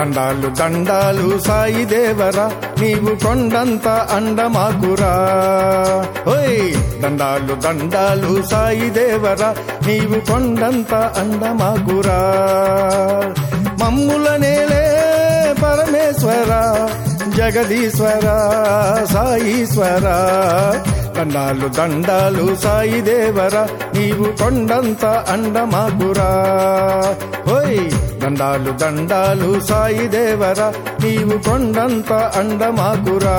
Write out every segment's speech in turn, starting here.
దండాలు దండాలు సాయి దేవరా నీవు కొండంత అండమాకురా. ఓయ్ దండాలు దండాలు సాయి దేవరా నీవు కొండంత అండమాకురా. మమ్ముల నేలే పరమేశ్వర జగదీశ్వర సాయీశ్వర. దండాలు దండాలు సాయి దేవరా నీవు కొండంత అండమాకురా. ఓయ్ దండాలు దండాలు సాయి దేవరా నీవు కొండంత అండమాకురా.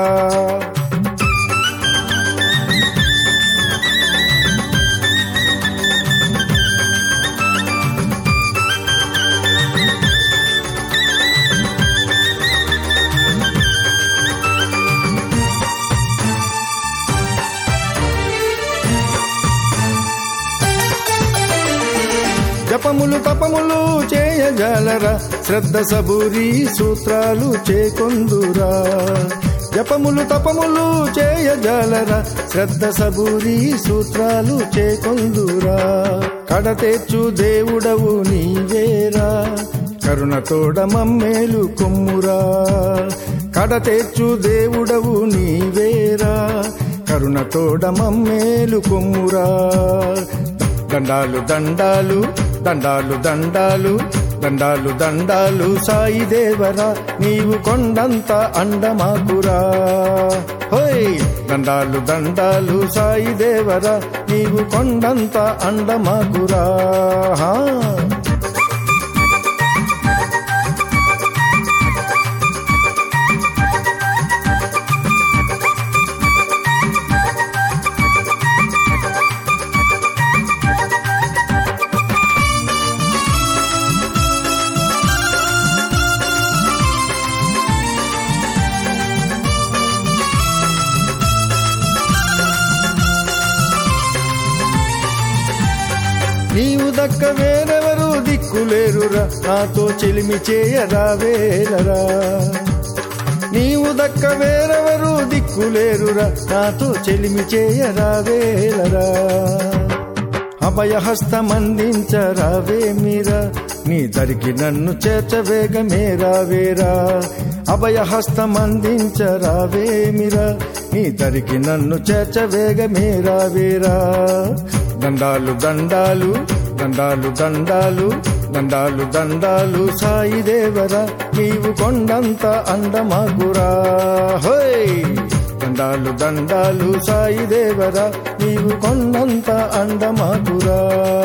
జపములు తపములు చేయజాలరా శ్రద్ధ సబూరి సూత్రాలు చేకొందురా. జపములు తపములు చేయజాలరా శ్రద్ధ సబూరి సూత్రాలు చేకొందురా. కడతేర్చు దేవుడవు నీవేరా కరుణతోడ మమ్మేలు కొమ్మురా. కడతేర్చు దేవుడవు నీవేరా కరుణతోడ మమ్మేలు కొమ్మురా. దండాలు దండాలు దండాలు దండాలు దండాలు దండాలు సాయి దేవరా నీవు కొండంత అండమాకురా. హోయ్ దండాలు దండాలు సాయి దేవరా నీవు కొండంత అండమాకురా. నీవు దక్క వేరెవరు దిక్కులేరురా నాతో చెలిమి చేయరావేలరా. నీవు దక్క వేరెవరు దిక్కులేరురా నాతో చెలిమి చేయరావేలరా. అభయహస్తమందించరావేమిరా నీ దరికి నన్ను చేర్చవేగమేరావేరా. అభయహస్తమందించరావేమిరా నీ దరికి నన్ను చేర్చవేగమేరావేరా. దండాలు దండాలు దండాలు దండాలు దండాలు దండాలు సాయి దేవరా నీవు కొండంత అండమాకురా. హోయ్ దండాలు దండాలు సాయి దేవరా నీవు కొండంత అండమాకురా.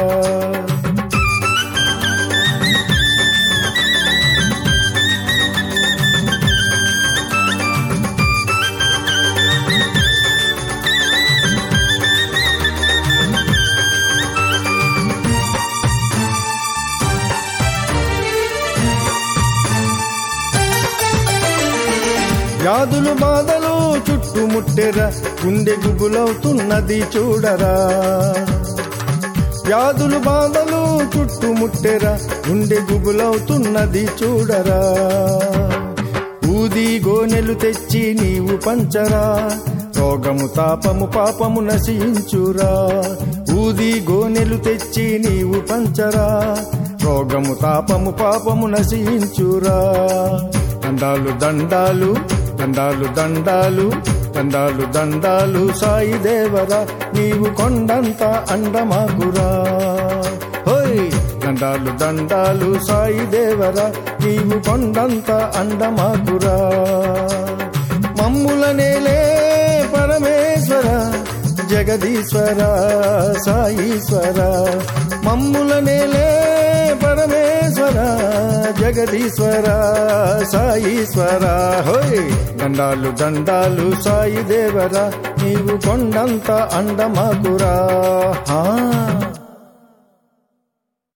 వ్యాధులు బాధలు చుట్టుముట్టెరా గుండె గుబులవుతున్నది చూడరా. వ్యాధులు బాధలు చుట్టుముట్టెరా గుండె గుబులవుతున్నది చూడరా. ఊది గోనెలు తెచ్చి నీవు పంచరా రోగము తాపము పాపము నశించురా. ఊది గోనెలు తెచ్చి నీవు పంచరా రోగము తాపము పాపము నశించురా. దండాలు దండాలు దండాలు దండాలు దండాలు దండాలు సాయి దేవరా నీవు కొండంత అండమాకురా. హోయ్ దండాలు దండాలు సాయి దేవరా నీవు కొండంత అండమాకురా. మమ్ముల నేలే పరమేశ్వర జగదీశ్వర సాయీశ్వర. మమ్ముల నేలే పరమేశ్వర జగదీశ్వర సాయీశ్వర. హోయ్ దండాలు దండాలు సాయి దేవరా నీవు కొండంత అండమాకురా.